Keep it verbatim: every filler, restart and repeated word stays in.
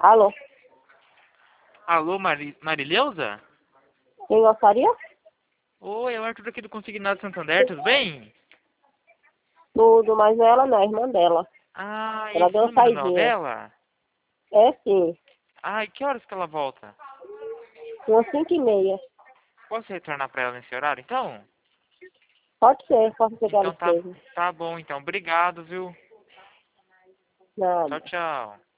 Alô? Alô, Mari... Marileuza? Quem gostaria? Oi, é o Arthur aqui do Consignado Santander, tudo bem? Tudo, mas ela não, é a irmã dela. Ah, Ela esse deu uma número não é o saidinha. dela? É sim, Ai, que horas que ela volta? umas cinco e meia. Posso retornar pra ela nesse horário, então? Pode ser, pode ser que ela Então tá, esteja. tá bom, então. Obrigado, viu? Nada. Tchau, tchau.